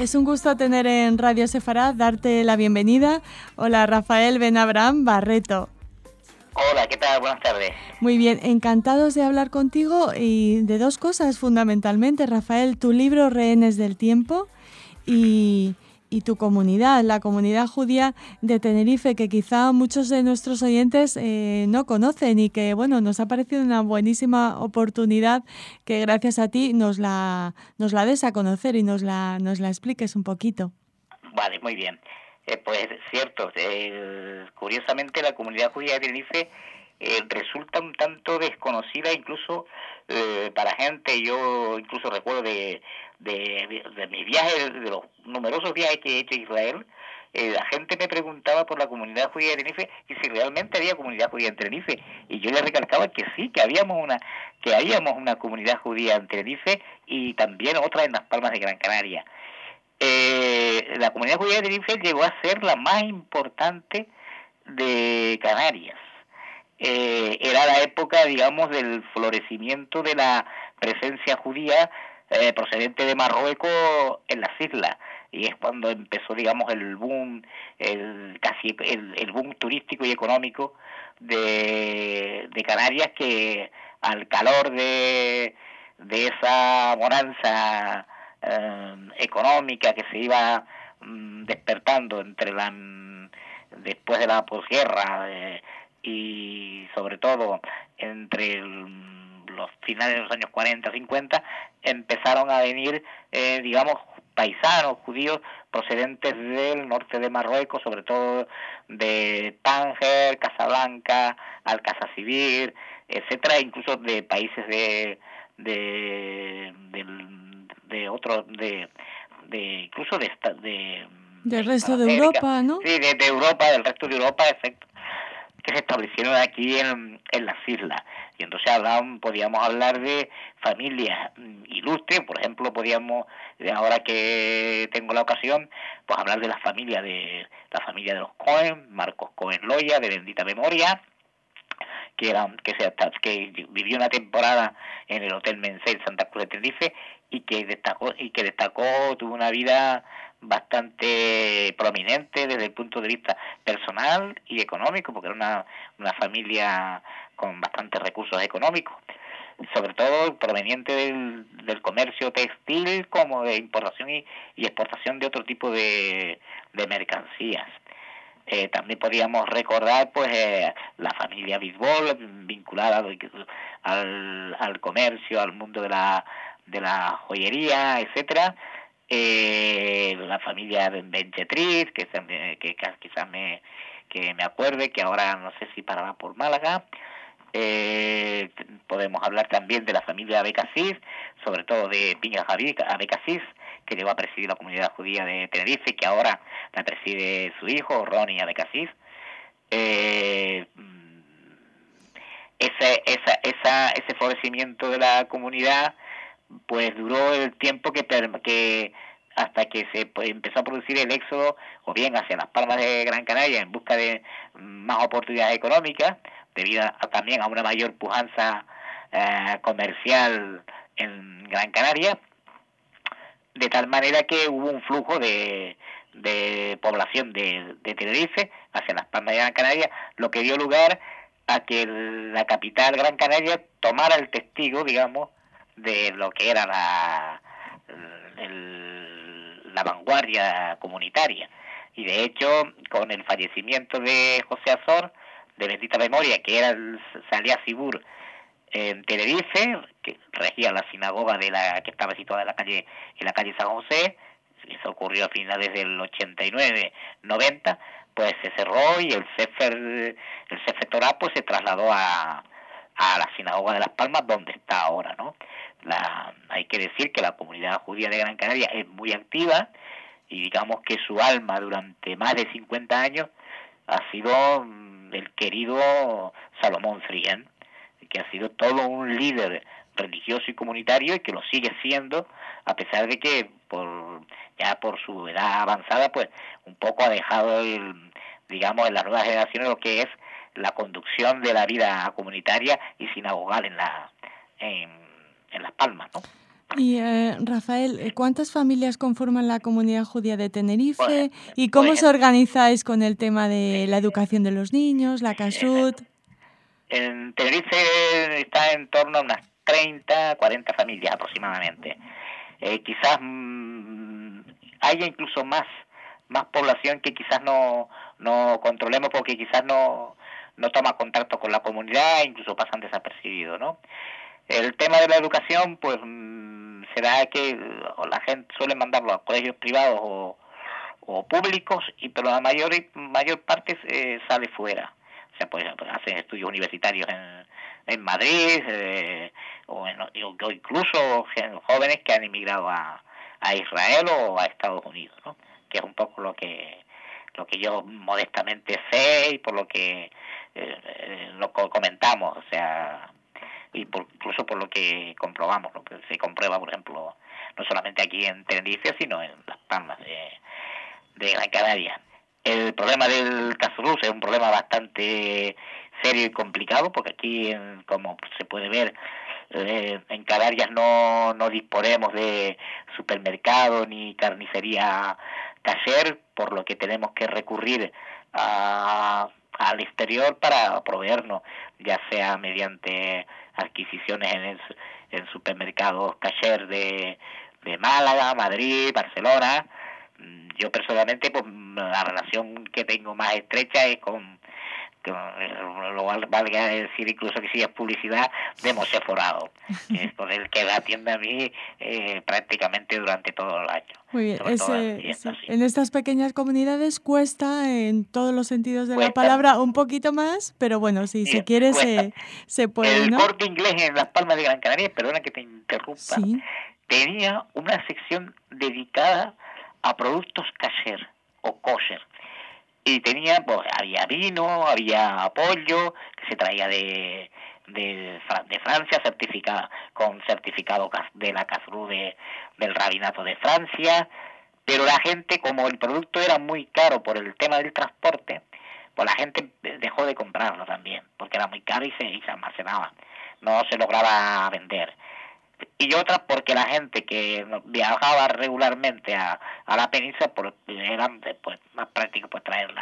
Es un gusto tener en Radio Sefarad, darte la bienvenida. Hola, Rafael Ben Abraham Barreto. Hola, ¿qué tal? Buenas tardes. Muy bien, encantados de hablar contigo y de dos cosas fundamentalmente, Rafael, tu libro Rehenes del Tiempo y tu comunidad, la comunidad judía de Tenerife, que quizá muchos de nuestros oyentes no conocen y que, bueno, nos ha parecido una buenísima oportunidad que gracias a ti nos la des a conocer y nos la expliques un poquito. Vale, muy bien. Pues cierto, curiosamente la comunidad judía de Tenerife resulta un tanto desconocida incluso para gente. Yo incluso recuerdo de mis viajes, de los numerosos viajes que he hecho a Israel, la gente me preguntaba por la comunidad judía de Tenerife y si realmente había comunidad judía en Tenerife, y yo les recalcaba que sí, que habíamos una comunidad judía en Tenerife y también otra en Las Palmas de Gran Canaria. La comunidad judía de Tenerife llegó a ser la más importante de Canarias. Era la época, digamos, del florecimiento de la presencia judía procedente de Marruecos en las islas, y es cuando empezó, digamos, el boom, el boom turístico y económico de Canarias, que al calor de esa bonanza económica que se iba despertando después de la posguerra y sobre todo entre los finales de los años 40, 50, empezaron a venir, digamos, paisanos judíos procedentes del norte de Marruecos, sobre todo de Tánger, Casablanca, Alcázar, etcétera, incluso de países incluso del resto de Europa, ¿no? Sí, de Europa, del resto de Europa, efecto, que se establecieron aquí en las islas. Y entonces podíamos hablar de familias ilustres. Por ejemplo, ahora que tengo la ocasión, pues hablar de la familia de los Cohen, Marcos Cohen Loya, de bendita memoria, que vivió una temporada en el Hotel Mencel Santa Cruz de Tenerife y que destacó, tuvo una vida bastante prominente desde el punto de vista personal y económico, porque era una familia con bastantes recursos económicos, sobre todo proveniente del comercio textil, como de importación y exportación de otro tipo de mercancías. También podíamos recordar la familia Bisbol, vinculada al comercio, al mundo de la joyería, etcétera. La familia Benchetriz, que quizás me acuerde, que ahora no sé si parará por Málaga. Podemos hablar también de la familia Abecassis, sobre todo de Piña Abecassis, que llegó a presidir la comunidad judía de Tenerife, que ahora la preside su hijo, Ronnie Abecassis. Ese florecimiento de la comunidad pues duró el tiempo que hasta que se empezó a producir el éxodo, o bien hacia Las Palmas de Gran Canaria en busca de más oportunidades económicas, debido también a una mayor pujanza comercial en Gran Canaria, de tal manera que hubo un flujo de población de Tenerife hacia Las Palmas de Gran Canaria, lo que dio lugar a que la capital Gran Canaria tomara el testigo, digamos, de lo que era la vanguardia comunitaria. Y de hecho, con el fallecimiento de José Azor, de bendita memoria, que era el Salía Sibur en Tenerife, que regía la sinagoga que estaba situada en la calle San José, eso ocurrió a finales del 89-90, pues se cerró y el Sefer Torah pues se trasladó a la sinagoga de Las Palmas, donde está ahora, ¿no? Hay que decir que la comunidad judía de Gran Canaria es muy activa, y digamos que su alma durante más de 50 años ha sido el querido Salomón Zrigan, que ha sido todo un líder religioso y comunitario, y que lo sigue siendo, a pesar de que ya por su edad avanzada pues un poco ha dejado digamos en las nuevas generaciones lo que es la conducción de la vida comunitaria y sinagogal en Las Palmas, ¿no? Y Rafael, ¿cuántas familias conforman la comunidad judía de Pues, Tenerife? ¿Y por cómo os ejemplo, organizáis con el tema de la eh, educación de los niños, la kashrut? en Tenerife está en torno a unas 30, 40 familias aproximadamente. Quizás haya incluso más población que quizás no controlemos porque quizás no toma contacto con la comunidad, incluso pasan desapercibidos, ¿no? El tema de la educación, pues será que la gente suele mandarlo a colegios privados o públicos, pero la mayor parte sale fuera. O sea, pues hacen estudios universitarios en Madrid, o incluso jóvenes que han emigrado a Israel o a Estados Unidos, ¿no? Que es un poco lo que yo modestamente sé y por lo que lo comentamos, o sea, incluso por lo que comprobamos, lo que se comprueba, por ejemplo, no solamente aquí en Tenerife, sino en Las Palmas de Gran Canaria. El problema del Casurus es un problema bastante serio y complicado, porque aquí, como se puede ver, en Canarias no disponemos de supermercado ni carnicería kasher, por lo que tenemos que recurrir al exterior para proveernos, ya sea mediante adquisiciones en supermercados kasher de Málaga, Madrid, Barcelona. Yo personalmente, pues la relación que tengo más estrecha es con lo valga decir incluso que si es publicidad, de Mosé Forado, que es con el que la atiende a mí prácticamente durante todo el año, Muy bien, sobre todo en fiestas, sí. sí. En estas pequeñas comunidades cuesta, en todos los sentidos de la Cuesta, palabra, un poquito más, pero bueno, si se quiere, cuesta. se puede, El ¿no? Corte Inglés en Las Palmas de Gran Canaria, perdona que te interrumpa, Sí. tenía una sección dedicada a productos kasher o kosher. Y tenía, pues, había vino, había pollo que se traía de Francia, con certificado de la CASRU del Rabinato de Francia, pero la gente, como el producto era muy caro por el tema del transporte, pues la gente dejó de comprarlo también, porque era muy caro y se almacenaba, no se lograba vender. Y otras porque la gente que viajaba regularmente a la península, pues era pues, más práctico pues traer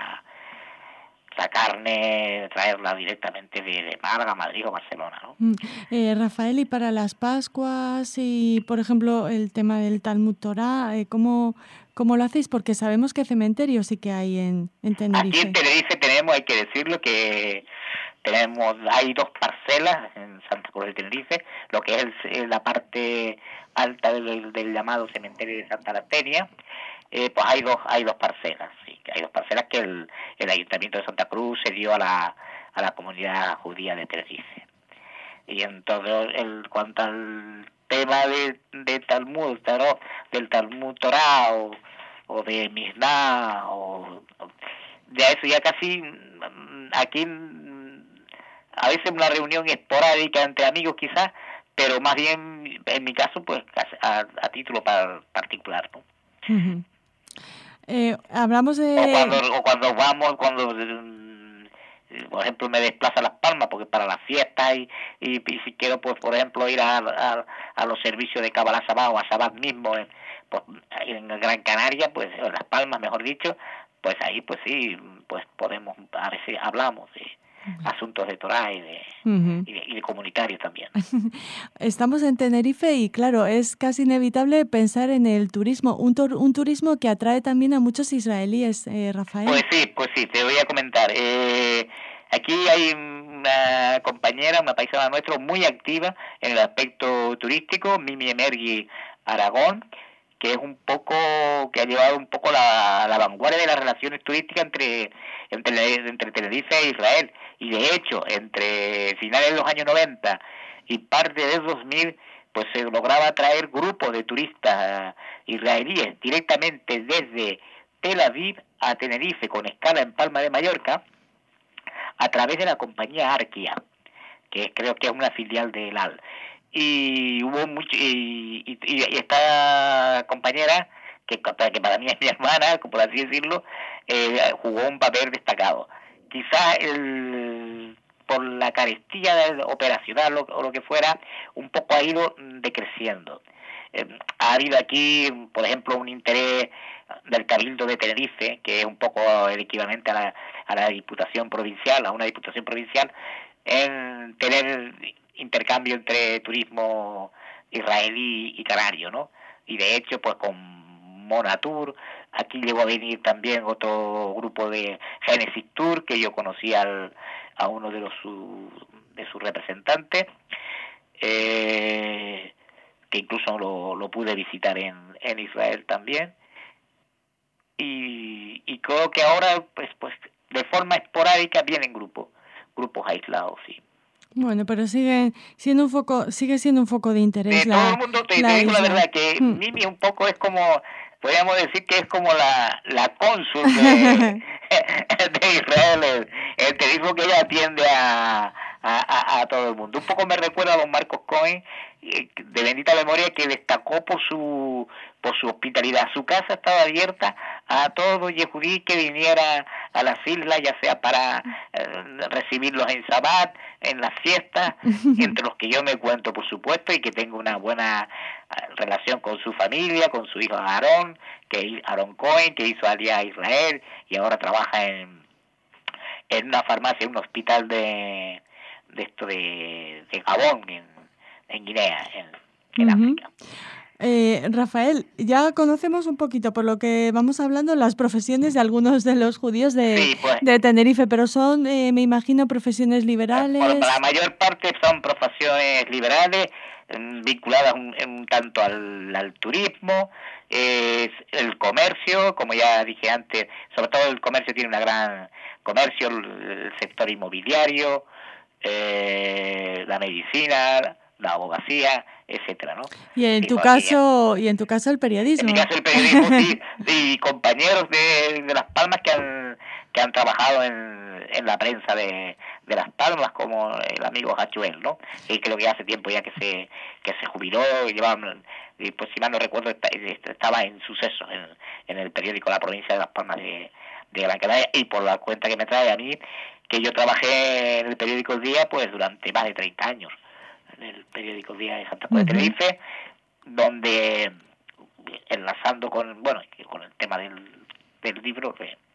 la carne, traerla directamente de Málaga, Madrid o Barcelona, ¿no? Rafael, y para las Pascuas y, por ejemplo, el tema del Talmud Torá, ¿cómo lo hacéis? Porque sabemos que cementerios sí que hay en Aquí en Tenerife. Tenerife tenemos, hay que decirlo, que hay dos parcelas en Santa Cruz de Tenerife, lo que es la parte alta del llamado cementerio de Santa Lacteria. Pues hay dos parcelas, sí, hay dos parcelas que el Ayuntamiento de Santa Cruz se dio a la comunidad judía de Tenerife. Y entonces, cuanto al tema de Talmud, del Talmud Torah o de Mishnah, de eso ya casi aquí a veces una reunión esporádica entre amigos quizás, pero más bien en mi caso pues a título particular, ¿no? Uh-huh. Hablamos de... Cuando por ejemplo me desplazo a Las Palmas porque para las fiestas y si quiero pues por ejemplo ir a los servicios de Kabbalah Sabbat o a Sabbat mismo pues, en Gran Canaria, pues en Las Palmas mejor dicho, pues ahí pues sí, pues podemos, a veces hablamos de asuntos de Torah uh-huh. y de comunitarios también. Estamos en Tenerife y claro, es casi inevitable pensar en el turismo, un turismo que atrae también a muchos israelíes, Rafael. Pues sí, te voy a comentar. Aquí hay una compañera, una paisana nuestra muy activa en el aspecto turístico, Mimi Emergui Aragón, que es un poco, que ha llevado un poco la vanguardia de las relaciones turísticas entre Tenerife e Israel. Y de hecho, entre finales de los años 90 y parte de 2000, pues se lograba traer grupos de turistas israelíes directamente desde Tel Aviv a Tenerife con escala en Palma de Mallorca a través de la compañía Arquia, que creo que es una filial de ELAL. Y hubo mucho y esta compañera que para mí es mi hermana, por así decirlo, jugó un papel destacado. Quizás por la carestía operacional o lo que fuera, un poco ha ido decreciendo. ha habido aquí, por ejemplo, un interés del Cabildo de Tenerife, que es un poco el equivalente a la Diputación Provincial, a una Diputación Provincial, en tener intercambio entre turismo israelí y canario, ¿no? Y de hecho, pues con Monatur, aquí llegó a venir también otro grupo de Genesis Tour, que yo conocí a uno de sus representantes, que incluso lo pude visitar en Israel también. Y creo que ahora, pues de forma esporádica vienen grupos aislados, sí. Bueno, pero sigue siendo un foco de interés. De todo el mundo, te digo la verdad, que Mimi un poco es como, podríamos decir que es como la cónsul de Israel, el turismo que ella atiende a todo el mundo. Un poco me recuerda a don Marcos Cohen, de bendita memoria, que destacó por su hospitalidad. Su casa estaba abierta a todo yehudí que viniera a las islas, ya sea para recibirlos en Shabbat, en las fiestas, entre los que yo me cuento, por supuesto, y que tengo una buena relación con su familia, con su hijo Aarón Cohen, que hizo Aliyah a Israel y ahora trabaja en una farmacia, en un hospital de Gabón, en Guinea, en África. Rafael, ya conocemos un poquito, por lo que vamos hablando, las profesiones de algunos de los judíos de Tenerife, pero son, me imagino, profesiones liberales. Bueno, la mayor parte son profesiones liberales, vinculadas un tanto al turismo, el comercio, como ya dije antes, sobre todo el comercio tiene una gran comercio, el sector inmobiliario, la medicina, la abogacía, etcétera, ¿no? Y en tu caso el periodismo. En mi caso el periodismo, sí, y compañeros de Las Palmas que han trabajado en la prensa de Las Palmas, como el amigo Hachuel, ¿no? Y creo que hace tiempo ya que se jubiló, y llevaban, y pues si mal no recuerdo, estaba en Sucesos, en el periódico La Provincia de Las Palmas de Gran Canaria, y por la cuenta que me trae a mí, que yo trabajé en el periódico El Día pues durante más de 30 años, en el periódico El Día de Santa Cruz de Tenerife, donde, enlazando con el tema del libro,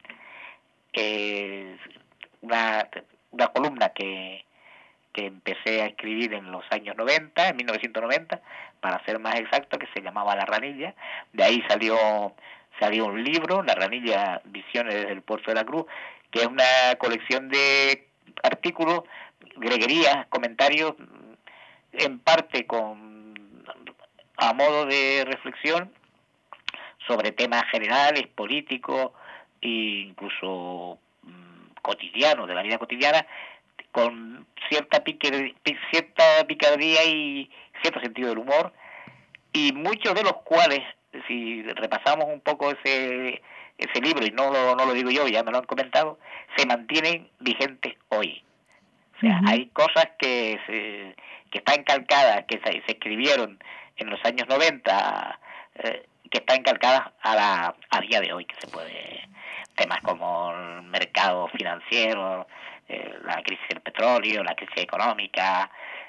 una columna que empecé a escribir en los años 90, en 1990, para ser más exacto, que se llamaba La Ranilla. De ahí salió un libro, La Ranilla, Visiones desde el Puerto de la Cruz, que es una colección de artículos, greguerías, comentarios, en parte a modo de reflexión sobre temas generales, políticos e incluso cotidianos, de la vida cotidiana, con cierta picardía y cierto sentido del humor, y muchos de los cuales, si repasamos un poco ese libro, y no lo digo yo, ya me lo han comentado, se mantienen vigentes hoy. O sea, hay cosas que están calcadas, que se escribieron en los años 90, que están calcadas a día de hoy, que se puede, temas como el mercado financiero, la crisis del petróleo, la crisis económica,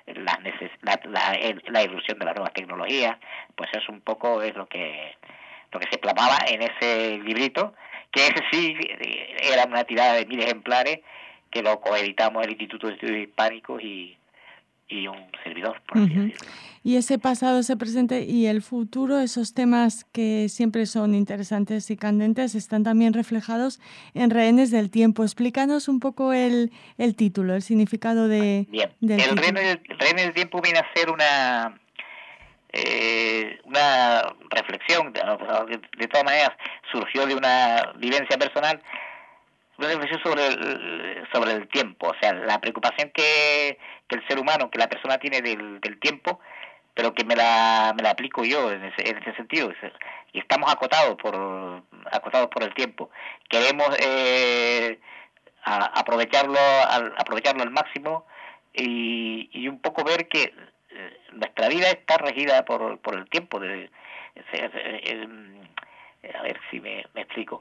la irrupción de las nuevas tecnologías, pues eso un poco es lo que se plasmaba en ese librito, que ese sí era una tirada de 1000 ejemplares, que lo coeditamos el Instituto de Estudios Hispánicos y un servidor, por así decirlo. Y ese pasado, ese presente y el futuro, esos temas que siempre son interesantes y candentes, están también reflejados en Rehenes del Tiempo. Explícanos un poco el título, el significado del título. Rehenes del Tiempo viene a ser una reflexión, de todas maneras surgió de una vivencia personal, una reflexión sobre el tiempo, o sea, la preocupación que el ser humano, que la persona tiene del tiempo, pero que me la aplico yo en ese sentido, y estamos acotados por el tiempo. Queremos aprovecharlo al máximo y un poco ver que nuestra vida está regida por el tiempo. A ver si me explico.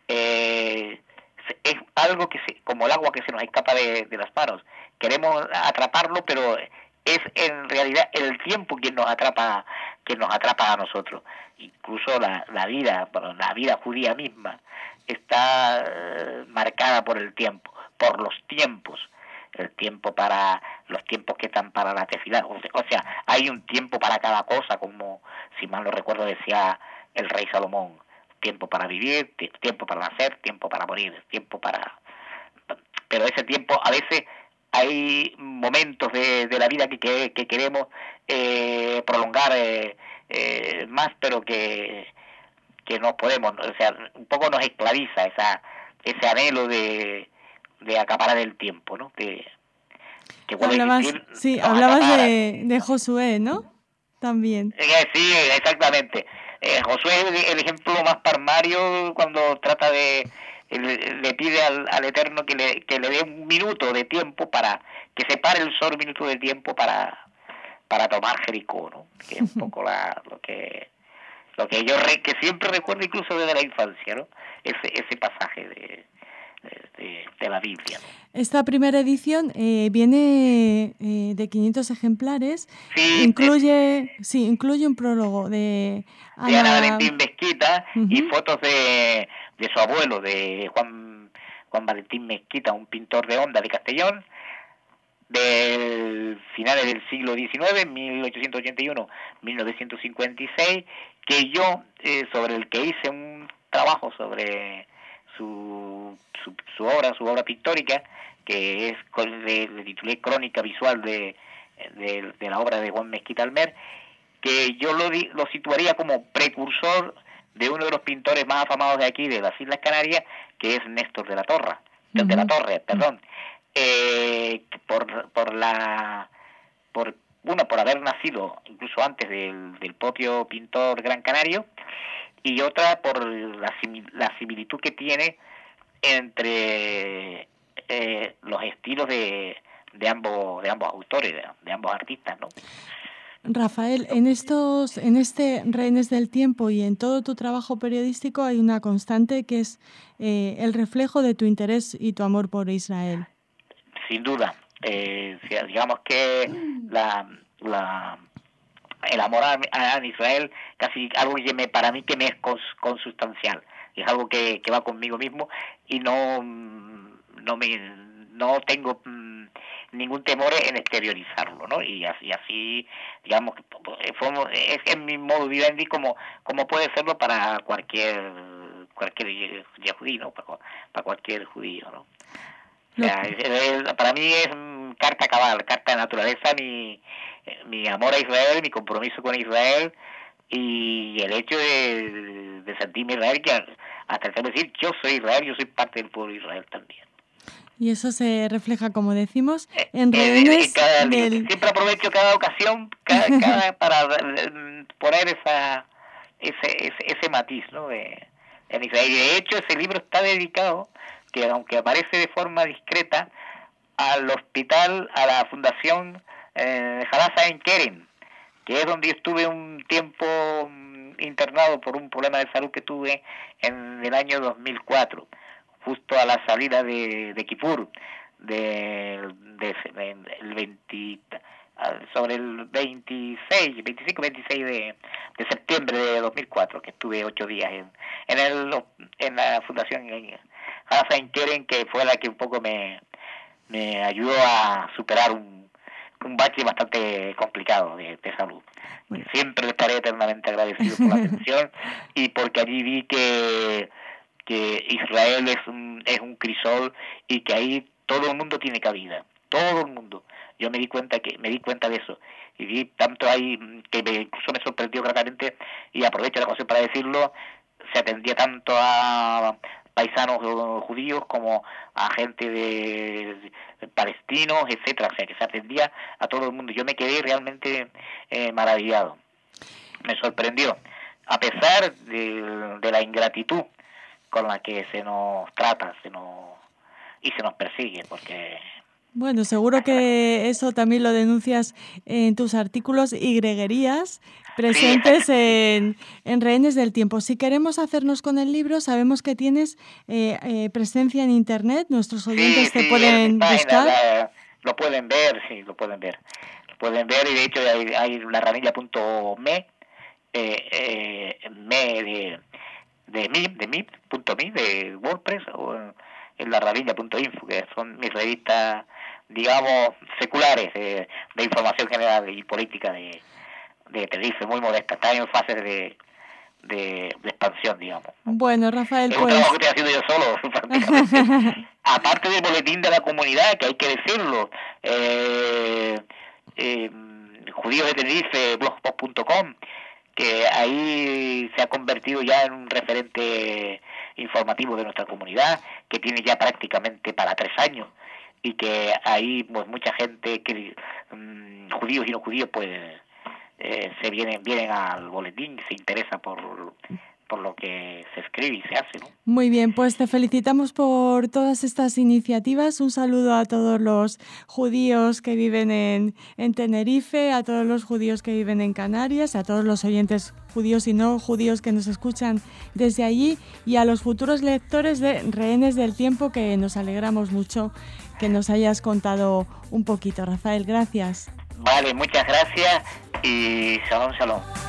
Es algo como el agua que se nos escapa de las manos. Queremos atraparlo, pero es en realidad el tiempo quien nos atrapa que nos atrapan a nosotros. Incluso la vida judía misma está marcada por el tiempo, por los tiempos. El tiempo para los tiempos que están para la tefilá, o sea, hay un tiempo para cada cosa, como si mal no recuerdo decía el rey Salomón: tiempo para vivir, tiempo para nacer, tiempo para morir, tiempo para... Pero ese tiempo, a veces hay momentos de la vida que queremos prolongar más, pero que no podemos, o sea, un poco nos esclaviza ese anhelo de acaparar el tiempo, ¿no? Que hablabas de Josué, ¿no? También. Sí, exactamente. Josué es el ejemplo más palmario cuando trata le pide al Eterno que le dé un minuto de tiempo para que se pare el sol, un minuto de tiempo para tomar Jericó, ¿no? Que es un poco lo que yo que siempre recuerdo, incluso desde la infancia, ¿no? Ese pasaje de la Biblia, ¿no? Esta primera edición viene de 500 ejemplares. Sí, incluye un prólogo de Ana Valentín Mezquita, y fotos de su abuelo, de Juan Valentín Mezquita, un pintor de Honda de Castellón, del finales del siglo XIX, 1881-1956, que yo, sobre el que hice un trabajo sobre su obra pictórica, que le titulé Crónica Visual de la obra de Juan Mezquita Almer, que yo lo situaría como precursor de uno de los pintores más afamados de aquí, de las Islas Canarias, que es Néstor de la Torre, por haber nacido incluso antes del propio pintor gran canario, y otra por la similitud que tiene entre los estilos de ambos autores, de ambos artistas, ¿no? Rafael, en este Rehenes del Tiempo y en todo tu trabajo periodístico hay una constante que es el reflejo de tu interés y tu amor por Israel. Sin duda. Digamos que el amor a Israel, casi algo que para mí que me es consustancial, es algo que va conmigo mismo, y no tengo ningún temor en exteriorizarlo, ¿no? Y así digamos, es mi modo vivendi como puede serlo para cualquier yehudí, ¿no? Para cualquier judío, ¿no? O sea, para mí es carta cabal, carta de naturaleza, mi amor a Israel, mi compromiso con Israel, y el hecho de sentirme Israel, que hasta el de decir yo soy Israel, yo soy parte del pueblo de Israel también. Y eso se refleja, como decimos, en Rehenes Siempre aprovecho cada ocasión para poner ese matiz, ¿no? En Israel. Y de hecho ese libro está dedicado, que aunque aparece de forma discreta, al hospital, a la fundación Hadassah Ein Kerem, que es donde estuve un tiempo internado por un problema de salud que tuve en el año 2004, justo a la salida de Kippur, sobre el 25-26 de septiembre de 2004, que estuve 8 días en la fundación Hadassah Ein Kerem, que fue la que un poco me ayudó a superar un bache bastante complicado de salud. Bueno. Siempre le estaré eternamente agradecido por la atención y porque allí vi que Israel es un crisol y que ahí todo el mundo tiene cabida, todo el mundo. Yo me di cuenta de eso, y vi tanto ahí que incluso me sorprendió gratamente, y aprovecho la ocasión para decirlo, se atendía tanto a paisanos judíos como a gente de palestinos, etcétera, o sea que se atendía a todo el mundo. Yo me quedé realmente maravillado, me sorprendió, a pesar de la ingratitud con la que se nos trata, se nos persigue, porque... Bueno, seguro que eso también lo denuncias en tus artículos y greguerías presentes sí. en Rehenes del Tiempo. Si queremos hacernos con el libro, sabemos que tienes presencia en Internet, nuestros oyentes te pueden buscar. Lo pueden ver, sí, lo pueden ver. Lo pueden ver, y de hecho hay la ranilla.me, MIP.me, de WordPress, o en larraviña.info, que son mis revistas, digamos, seculares, de información general y política de Tenerife, muy modesta. Está en fase de expansión, digamos. Bueno, Rafael, es un trabajo que estoy haciendo yo solo, prácticamente. Aparte del boletín de la comunidad, que hay que decirlo, Judíos de Tenerife, blogspot.com, que ahí se ha convertido ya en un referente informativo de nuestra comunidad, que tiene ya prácticamente para 3 años, y que ahí pues mucha gente, que judíos y no judíos, pues se vienen al boletín, se interesa por lo que se escribe y se hace, ¿no? Muy bien, pues te felicitamos por todas estas iniciativas. Un saludo a todos los judíos que viven en Tenerife, a todos los judíos que viven en Canarias, a todos los oyentes judíos y no judíos que nos escuchan desde allí, y a los futuros lectores de Rehenes del Tiempo, que nos alegramos mucho que nos hayas contado un poquito. Rafael, gracias. Vale, muchas gracias y shalom, shalom.